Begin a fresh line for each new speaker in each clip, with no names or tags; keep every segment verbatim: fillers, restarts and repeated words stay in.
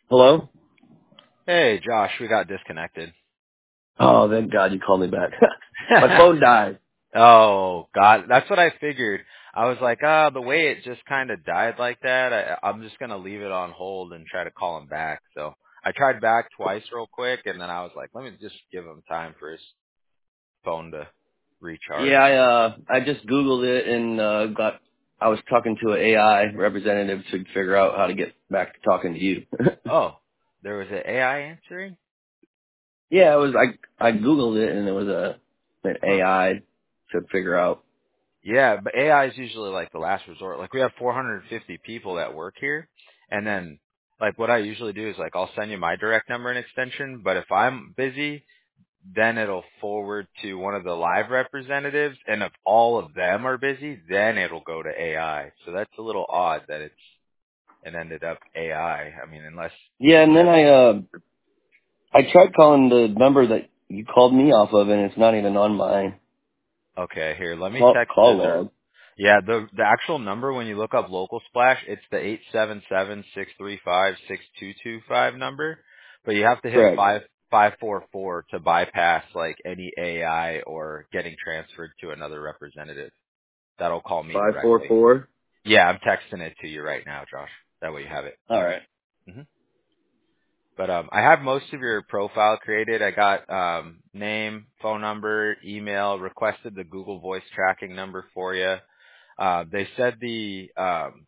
Hello?
Hey, Josh, we got disconnected.
Oh, thank God you called me back. My phone died.
Oh, God, that's what I figured. I was like, ah, the way it just kind of died like that, I, I'm just going to leave it on hold and try to call him back. So I tried back twice real quick, and then I was like, let me just give him time for his phone to recharge.
Yeah, I uh I just Googled it and uh got I was talking to an A I representative to figure out how to get back to talking to you.
Oh, there was an A I answering?
Yeah, it was I I Googled it and it was a an
Huh.
A I to figure out.
Yeah, but A I is usually like the last resort. Like we have four hundred fifty people that work here, and then like what I usually do is like I'll send you my direct number and extension, but if I'm busy, then it'll forward to one of the live representatives, and if all of them are busy, then it'll go to A I. So that's a little odd that it's it ended up A I. I I mean, unless
Yeah, and
you
then
have
I uh I tried calling the number that you called me off of and it's not even on my
okay, here, let me
call
text
call
it. Or
log.
yeah, the the actual number when you look up Local Splash, it's the eight seven seven six three five six two two five number, but you have to hit
Correct.
five five four four to bypass like any A I or getting transferred to another representative. That'll call me
Five four
directly.
four.
Yeah, I'm texting it to you right now, Josh. That way you have it.
All right.
hmm But um, I have most of your profile created. I got um, name, phone number, email, requested the Google Voice tracking number for you. Uh, they said the um,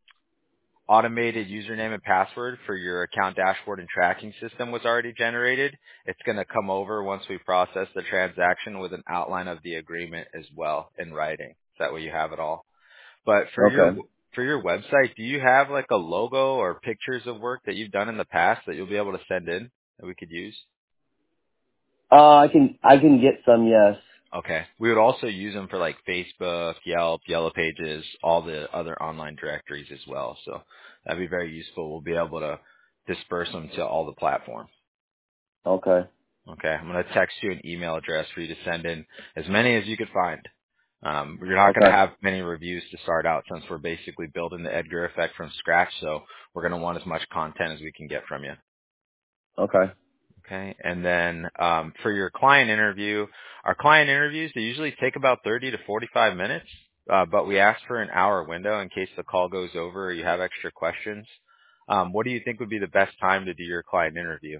automated username and password for your account dashboard and tracking system was already generated. It's going to come over once we process the transaction with an outline of the agreement as well in writing. So that way you have it all. But for your
Okay.
for your website, do you have like a logo or pictures of work that you've done in the past that you'll be able to send in that we could use?
Uh I can I can get some, yes.
Okay. We would also use them for like Facebook, Yelp, Yellow Pages, all the other online directories as well. So that'd be very useful. We'll be able to disperse them to all the platforms.
Okay.
Okay. I'm going to text you an email address for you to send in as many as you could find. Um, you're not going to
Okay.
have many reviews to start out since we're basically building the Edgar effect from scratch. So we're going to want as much content as we can get from you.
Okay.
Okay. And then um, for your client interview, our client interviews, they usually take about thirty to forty-five minutes, uh, but we ask for an hour window in case the call goes over or you have extra questions. Um, what do you think would be the best time to do your client interview?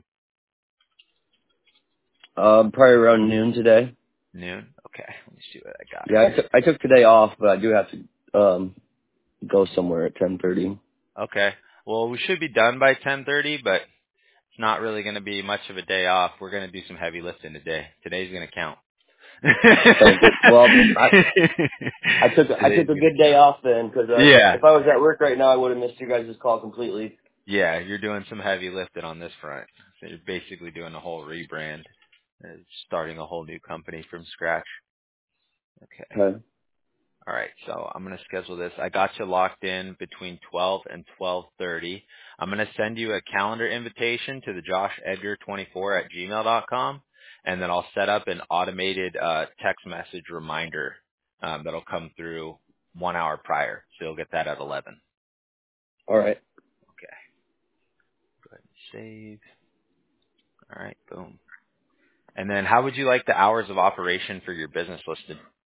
Um, probably around noon today.
Noon? Okay. Let me see what I got
Yeah, I
here.
took I took today off, but I do have to um go somewhere at ten thirty.
Okay. Well, we should be done by ten thirty, but it's not really going to be much of a day off. We're going to do some heavy lifting today. Today's going to count.
Okay, good. Well, I I took I took
Today's
a
going
good
to
day
count.
off then, because uh,
Yeah.
if I was at work right now, I would have missed you guys' call completely.
Yeah, you're doing some heavy lifting on this front. So you're basically doing a whole rebrand, uh, starting a whole new company from scratch. Okay.
Okay.
All right. So I'm going to schedule this. I got you locked in between twelve and twelve thirty. I'm going to send you a calendar invitation to the Josh Edgar twenty-four at gmail dot com, and then I'll set up an automated uh, text message reminder um, that'll come through one hour prior. So you'll get that at eleven.
All right.
Okay. Go ahead and save. All right. Boom. And then how would you like the hours of operation for your business listed?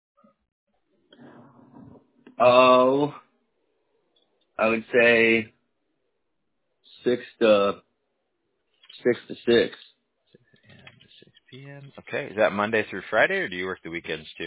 Oh, I would say six to six to six.
And to six p.m. Okay. Is that Monday through Friday, or do you work the weekends too?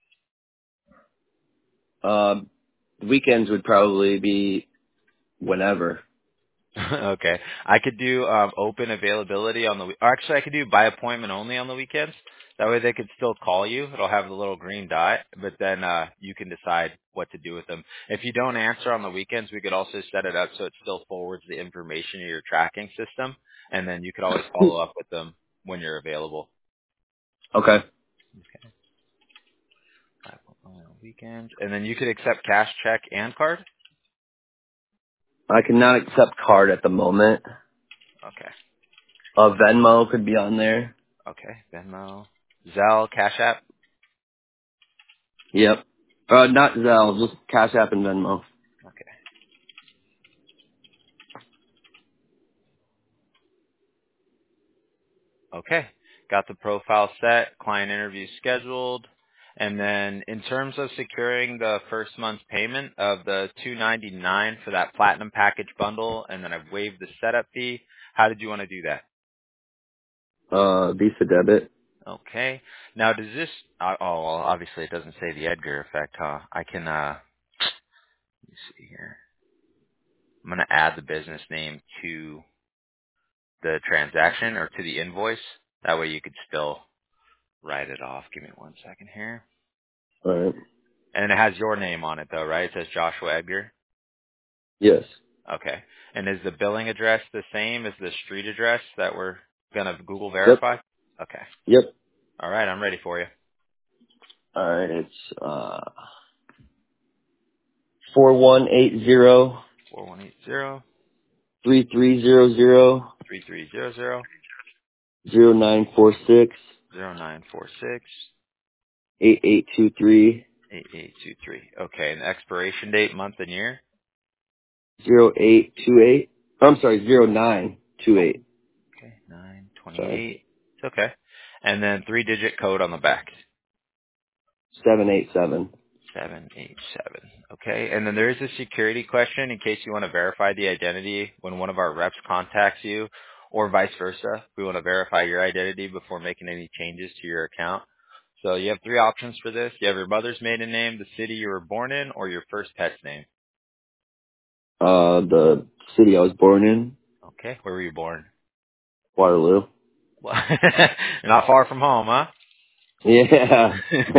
Um, weekends would probably be whenever.
Okay. I could do um, open availability on the we- or actually I could do by appointment only on the weekends. That way they could still call you. It'll have the little green dot, but then uh, you can decide what to do with them. If you don't answer on the weekends, we could also set it up so it still forwards the information to your tracking system, and then you could always follow up with them when you're available.
Okay.
Okay. By appointment only on weekends, and then you could accept cash, check, and card.
I cannot accept card at the moment.
Okay.
Uh, Venmo could be on there.
Okay. Venmo, Zelle, Cash App.
Yep. Uh, not Zelle, just Cash App and Venmo.
Okay. Okay. Got the profile set, client interview scheduled. And then in terms of securing the first month's payment of the two ninety-nine for that platinum package bundle, and then I've waived the setup fee, how did you want to do that?
Uh, Visa debit.
Okay. Now does this, uh, oh, well, obviously it doesn't say the Edgar effect, huh? I can, uh, let me see here. I'm going to add the business name to the transaction or to the invoice. That way you could still write it off. Give me one second here.
All right.
And it has your name on it though, right? It says Joshua Edgar.
Yes.
Okay. And is the billing address the same as the street address that we're gonna Google
Yep.
verify? Okay.
Yep.
All right, I'm ready for you.
All right. It's uh four one eight zero
Four one eight zero
three three zero zero
three three zero zero
zero nine four six
zero nine four six
eight eight two three
eight eight two three. Okay, and the expiration date, month and year?
zero eight two eight. I'm sorry, zero nine two
Oh,
eight.
okay, nine twenty
Sorry,
eight. It's okay. And then three digit code on the back.
seven eight seven.
seven eight seven. Okay. And then there is a security question in case you want to verify the identity when one of our reps contacts you or vice versa. We want to verify your identity before making any changes to your account. So you have three options for this. You have your mother's maiden name, the city you were born in, or your first pet's name.
Uh, the city I was born in,
Okay. Where were you born?
Waterloo.
Well, not far from home, huh?
Yeah.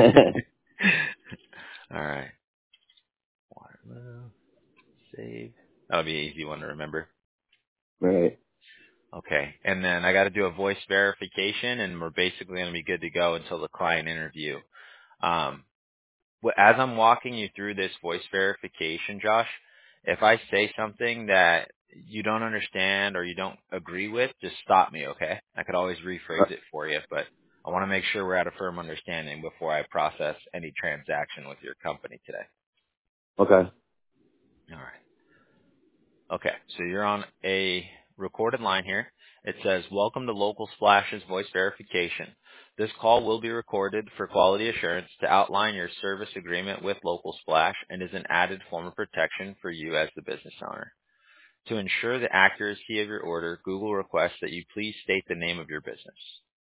All right. Waterloo. Save. That'll be an easy one to remember.
Right.
Okay. And then I got to do a voice verification, and we're basically going to be good to go until the client interview. Um, wh- as I'm walking you through this voice verification, Josh, if I say something that you don't understand or you don't agree with, just stop me, okay? I could always rephrase it for you, but I want to make sure we're at a firm understanding before I process any transaction with your company today.
Okay.
All right. Okay, so you're on a recorded line here. It says, welcome to Local Splash's voice verification. This call will be recorded for quality assurance to outline your service agreement with Local Splash and is an added form of protection for you as the business owner. To ensure the accuracy of your order, Google requests that you please state the name of your business.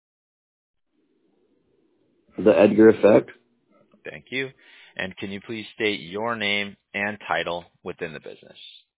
The Edgar effect.
Thank you. And can you please state your name and title within the business?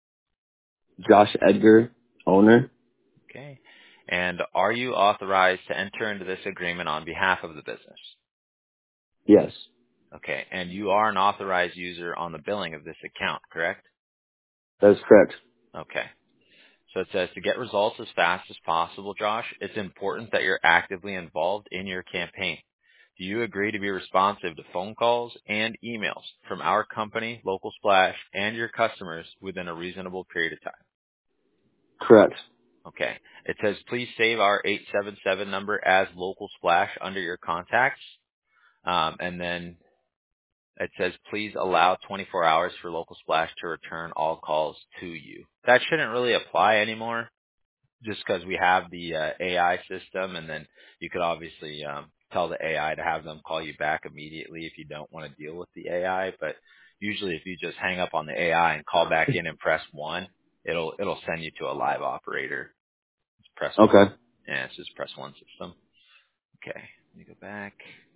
Josh Edgar, owner.
Okay. And are you authorized to enter into this agreement on behalf of the business?
Yes.
Okay. And you are an authorized user on the billing of this account, correct?
That is correct.
Okay. So it says to get results as fast as possible, Josh, it's important that you're actively involved in your campaign. Do you agree to be responsive to phone calls and emails from our company, Local Splash, and your customers within a reasonable period of time?
Correct.
Okay. It says please save our eight seven seven number as Local Splash under your contacts. Um, and then it says please allow twenty-four hours for Local Splash to return all calls to you. That shouldn't really apply anymore just because we have the uh, A I system, and then you could obviously um, tell the A I to have them call you back immediately if you don't want to deal with the A I. But usually if you just hang up on the A I and call back in and press one, it'll it'll send you to a live operator. Just press one.
Okay.
Yeah, it's just press one system. Okay, let me go back.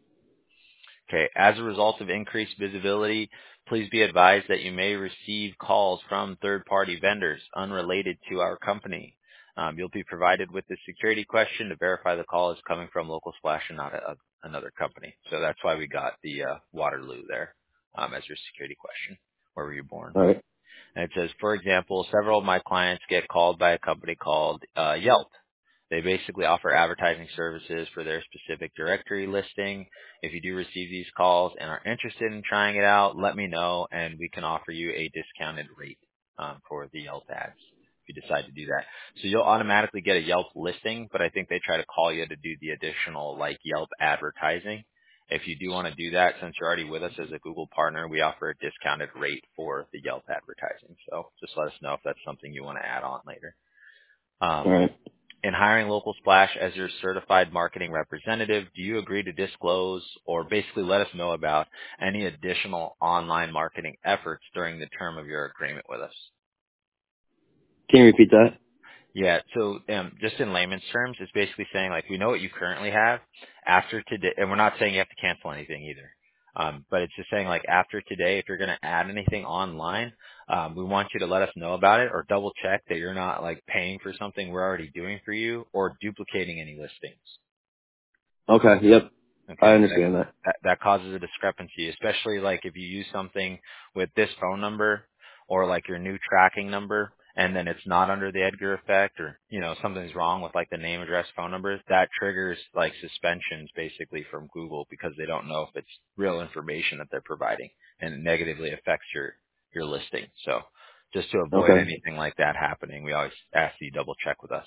Okay. As a result of increased visibility, please be advised that you may receive calls from third-party vendors unrelated to our company. Um, you'll be provided with the security question to verify the call is coming from Local Splash and not a, another company. So that's why we got the uh, Waterloo there um, as your security question. Where were you born?
All right.
And it says, for example, several of my clients get called by a company called uh, Yelp. They basically offer advertising services for their specific directory listing. If you do receive these calls and are interested in trying it out, let me know and we can offer you a discounted rate um, for the Yelp ads if you decide to do that. So you'll automatically get a Yelp listing, but I think they try to call you to do the additional like Yelp advertising. If you do want to do that, since you're already with us as a Google partner, we offer a discounted rate for the Yelp advertising. So just let us know if that's something you want to add on later.
All
Um,
right.
In hiring Local Splash as your certified marketing representative, do you agree to disclose or basically let us know about any additional online marketing efforts during the term of your agreement with us?
Can you repeat that?
Yeah. So, um, just in layman's terms, it's basically saying like we know what you currently have after today, and we're not saying you have to cancel anything either. Um, but it's just saying like after today, if you're going to add anything online, um, we want you to let us know about it or double check that you're not like paying for something we're already doing for you or duplicating any listings.
Okay. Yep. I
Okay, so that,
understand that.
that that causes a discrepancy, especially like if you use something with this phone number or like your new tracking number, and then it's not under the Edgar effect, or you know something's wrong with like the name, address, phone numbers. That triggers like suspensions basically from Google because they don't know if it's real information that they're providing, and it negatively affects your your listing. So just to avoid
Okay.
anything like that happening, we always ask that you double check with us.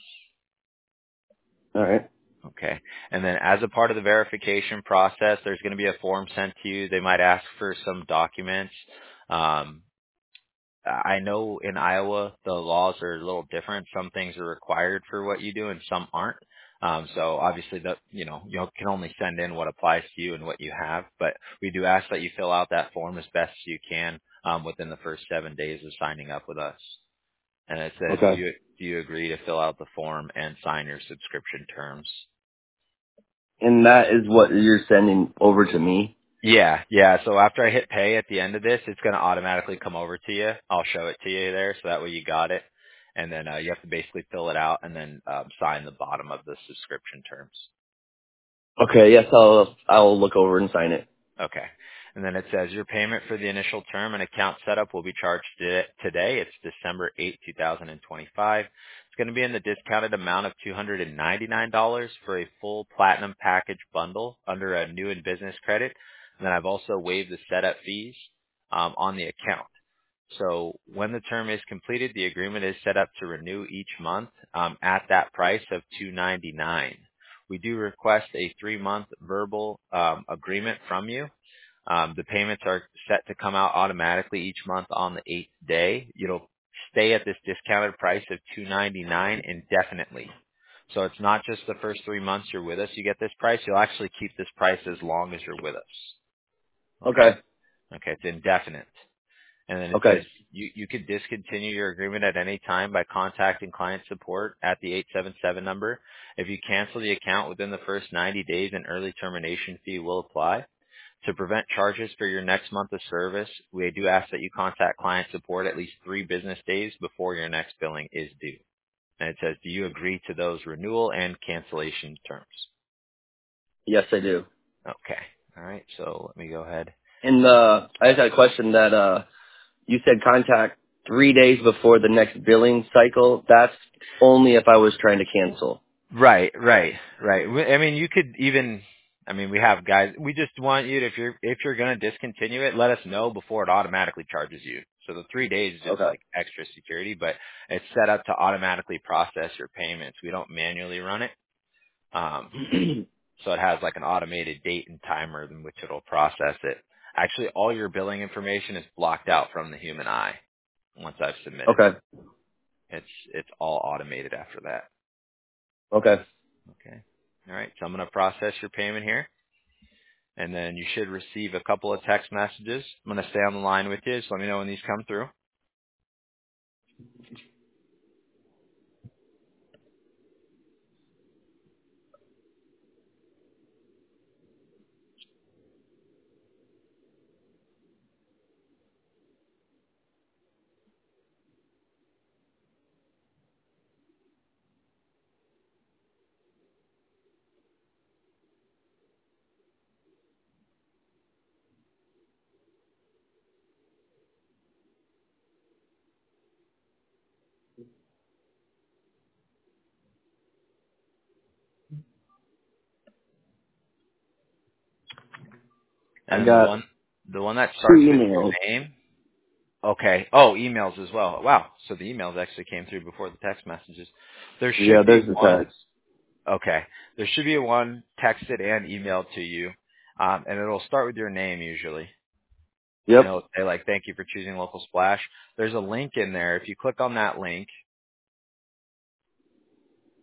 All right.
Okay. And then as a part of the verification process, there's going to be a form sent to you. They might ask for some documents. Um, I know in Iowa, the laws are a little different. Some things are required for what you do and some aren't. Um, so obviously that, you know, you can only send in what applies to you and what you have, but we do ask that you fill out that form as best as you can, um, within the first seven days of signing up with us. And it says, do
Okay.
you, do you agree to fill out the form and sign your subscription terms?
And that is what you're sending over to me?
Yeah, yeah. So after I hit pay at the end of this, it's going to automatically come over to you. I'll show it to you there, so that way you got it. And then uh, you have to basically fill it out and then um, sign the bottom of the subscription terms.
Okay. Yes, I'll, I'll look over and sign it.
Okay. And then it says your payment for the initial term and account setup will be charged to- today. It's December eighth, two thousand twenty-five. It's going to be in the discounted amount of two hundred ninety-nine dollars for a full platinum package bundle under a new and business credit. And then I've also waived the setup fees um, on the account. So when the term is completed, the agreement is set up to renew each month um, at that price of two hundred ninety-nine dollars. We do request a three-month verbal um, agreement from you. Um, the payments are set to come out automatically each month on the eighth day. It'll stay at this discounted price of two hundred ninety-nine dollars indefinitely. So it's not just the first three months you're with us, you get this price. You'll actually keep this price as long as you're with us. Okay?
Okay.
Okay, it's indefinite. And then it
Okay.
says you, you could discontinue your agreement at any time by contacting client support at the eight seven seven number. If you cancel the account within the first ninety days, an early termination fee will apply. To prevent charges for your next month of service, we do ask that you contact client support at least three business days before your next billing is due. And it says, do you agree to those renewal and cancellation terms?
Yes, I do.
Okay. All right. So let me go ahead.
And, uh, I just had a question that, uh, you said contact three days before the next billing cycle. That's only if I was trying to cancel.
Right, right, right. We- I mean, you could even, I mean, we have guys, we just want you to, if you're, if you're going to discontinue it, let us know before it automatically charges you. So the three days is just
Okay.
like extra security, but it's set up to automatically process your payments. We don't manually run it. Um, so it has like an automated date and timer in which it'll process it. Actually, all your billing information is blocked out from the human eye once I've submitted it.
Okay.
It's, it's all automated after that.
Okay.
Okay. All right. So I'm going to process your payment here, and then you should receive a couple of text messages. I'm going to stay on the line with you, so let me know when these come through.
I
And then the
got
one, the one that
two
starts with
emails.
your name. Okay. Oh, emails as well. Wow. So the emails actually came through before the text messages. There
Yeah,
should be
there's the
one.
text.
Okay. There should be one texted and emailed to you, um, and it'll start with your name usually. And
Yep.
it'll say like, "Thank you for choosing Local Splash." There's a link in there. If you click on that link,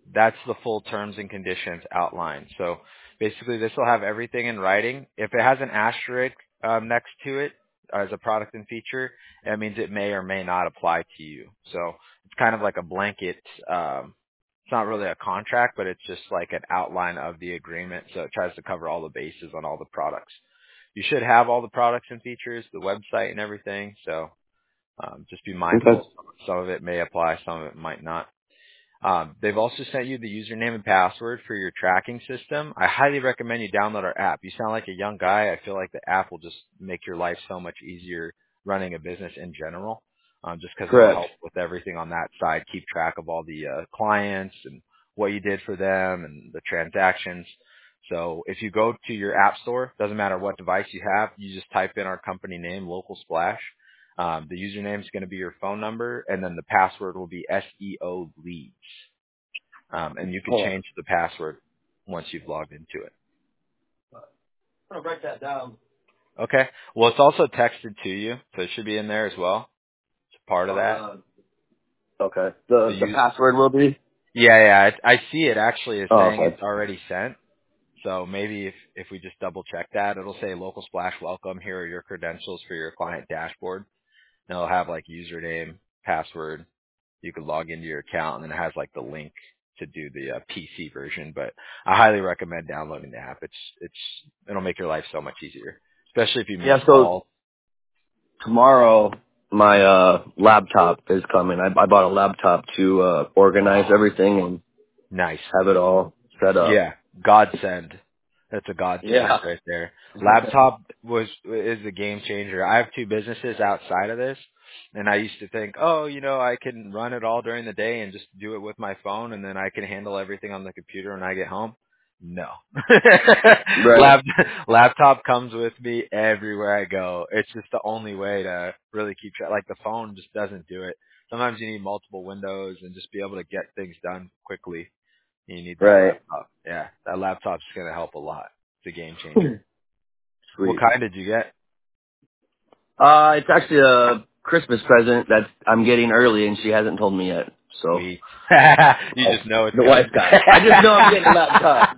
that's the full terms and conditions outlined. So basically, this will have everything in writing. If it has an asterisk um, next to it as a product and feature, that means it may or may not apply to you. So it's kind of like a blanket. Um, it's not really a contract, but it's just like an outline of the agreement. So it tries to cover all the bases on all the products. You should have all the products and features, the website and everything. So um, just be
Okay.
mindful. Some of it may apply, some of it might not. Um, they've also sent you the username and password for your tracking system. I highly recommend you download our app. You sound like a young guy. I feel like the app will just make your life so much easier running a business in general, um, just because it'll
Correct.
help with everything on that side, keep track of all the uh, clients and what you did for them and the transactions. So if you go to your app store, doesn't matter what device you have, you just type in our company name, Local Splash. Um, the username is going to be your phone number, and then the password will be S E O leads. Um, and you can
Hold on.
change the password once you've logged into it.
I'm gonna write that down.
Okay. Well, it's also texted to you, so it should be in there as well. It's part of that.
Uh, okay.
So
The the
you,
password will be.
yeah, yeah. I, I see it actually is
Oh,
saying
okay.
it's already sent. So maybe if if we just double check that, it'll say Local Splash Welcome. Here are your credentials for your client dashboard. And it'll have like username, password. You can log into your account, and then it has like the link to do the uh, P C version. But I highly recommend downloading the app. It's it's it'll make your life so much easier, especially if you miss
Yeah. So
calls.
tomorrow my uh laptop is coming. I, I bought a laptop to uh organize
Oh,
everything and
nice.
have it all set up.
Yeah, godsend. That's a godsend
Yeah.
right there. Laptop was is a game changer. I have two businesses outside of this, and I used to think, oh, you know, I can run it all during the day and just do it with my phone, and then I can handle everything on the computer when I get home. No,
Right.
Lap, laptop comes with me everywhere I go. It's just the only way to really keep track. Like the phone just doesn't do it. Sometimes you need multiple windows and just be able to get things done quickly. You need that
Right.
laptop. Yeah, that laptop's gonna help a lot. It's a game changer. What
Sweet.
kind did you get?
Uh, it's actually a Christmas present that I'm getting early, and she hasn't told me yet. So
Sweet. You
oh,
just know it's
the wife
coming.
got it. I just know I'm getting a laptop.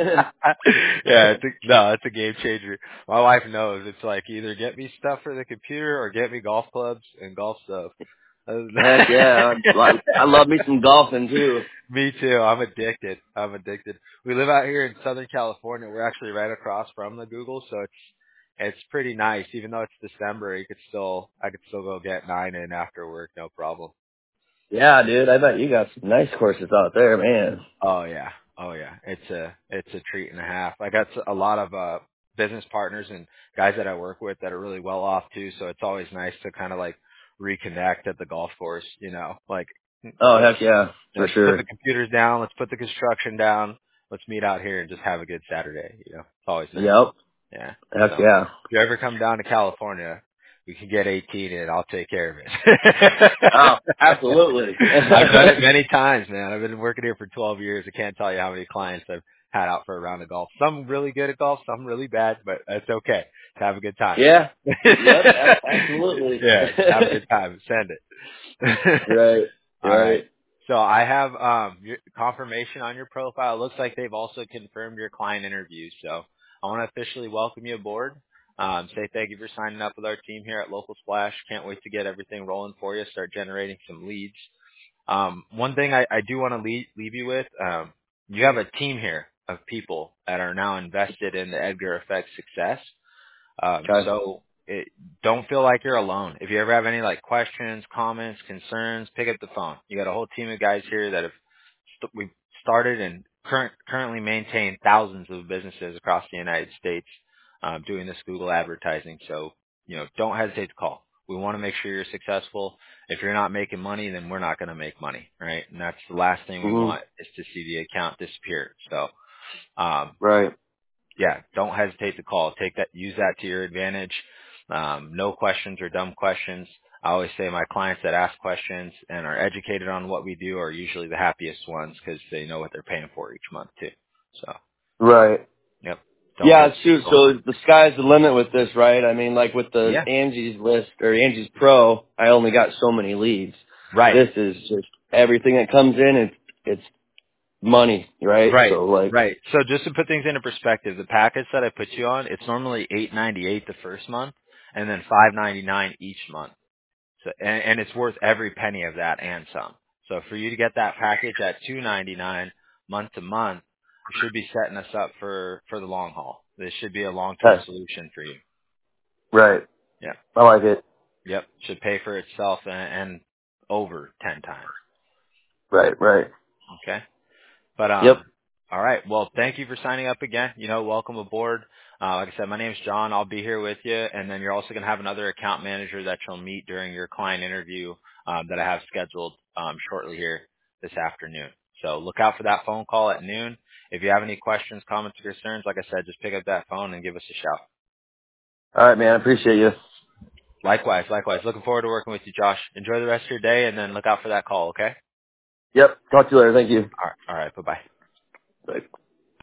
Yeah, it's a, no, it's a game changer. My wife knows. It's like either get me stuff for the computer or get me golf clubs and golf stuff. Other than
Heck yeah, I, I love me some golfing too.
Me too. I'm addicted. I'm addicted. We live out here in Southern California. We're actually right across from the Google, so it's it's pretty nice. Even though it's December, you could still I could still go get nine in after work, no problem.
Yeah, dude, I bet you got some nice courses out there, man.
Oh yeah. Oh yeah. It's a it's a treat and a half. I got a lot of uh business partners and guys that I work with that are really well off too, so it's always nice to kind of like reconnect at the golf course, you know. Like
Oh,
let's
heck yeah, for
let's put
sure.
the computers down, let's put the construction down, let's meet out here and just have a good Saturday, you know. It's always nice.
Yep,
Yeah.
heck
So
yeah.
if you ever come down to California, we can get eighteen and I'll take care of it.
Oh, absolutely.
I've done it many times, man. I've been working here for twelve years. I can't tell you how many clients I've had out for a round of golf. Some really good at golf, some really bad, but that's okay. Have a good time.
Yeah, yep, ab- absolutely.
Yeah, have a good time. Send it.
Right,
All right.
right.
So I have um your confirmation on your profile. It looks like they've also confirmed your client interviews. So I want to officially welcome you aboard. Um, say thank you for signing up with our team here at Local Splash. Can't wait to get everything rolling for you. Start generating some leads. Um, one thing I, I do want to leave, leave you with, um, you have a team here of people that are now invested in the Edgar Effect success. Um,
Okay.
so it, don't feel like you're alone. If you ever have any like questions, comments, concerns, pick up the phone. You got a whole team of guys here that have st- we've started and current, currently maintain thousands of businesses across the United States um, doing this Google advertising. So you know, don't hesitate to call. We want to make sure you're successful. If you're not making money, then we're not going to make money, right? And that's the last thing we
hmm
want is to see the account disappear. So um,
Right.
yeah, don't hesitate to call. Take that, use that to your advantage. Um, no questions or dumb questions. I always say my clients that ask questions and are educated on what we do are usually the happiest ones because they know what they're paying for each month too. So,
Right.
yep, don't
Yeah,
hesitate
shoot.
to call.
So the sky's the limit with this, right? I mean, like with the
Yeah,
Angie's list or Angie's Pro, I only got so many leads.
right.
This is just everything that comes in. It's it's money, right?
Right,
So like,
right. So just to put things into perspective, the package that I put you on, it's normally eight ninety eight the first month, and then five ninety nine each month. So and, and it's worth every penny of that and some. So for you to get that package at two ninety nine month to month, you should be setting us up for for the long haul. This should be a long term
okay,
solution for you.
right.
Yeah.
I like it.
Yep. Should pay for itself and, and over ten times.
Right, right.
Okay. But
Yep.
um, all right. Well, thank you for signing up again. You know, welcome aboard. Uh, like I said, my name's John. I'll be here with you, and then you're also going to have another account manager that you'll meet during your client interview um, that I have scheduled um, shortly here this afternoon. So look out for that phone call at noon. If you have any questions, comments, or concerns, like I said, just pick up that phone and give us a shout.
All right, man. I appreciate you.
Likewise, likewise. Looking forward to working with you, Josh. Enjoy the rest of your day, and then look out for that call. Okay.
Yep. Talk to you later. Thank you.
All right. All right. Bye bye.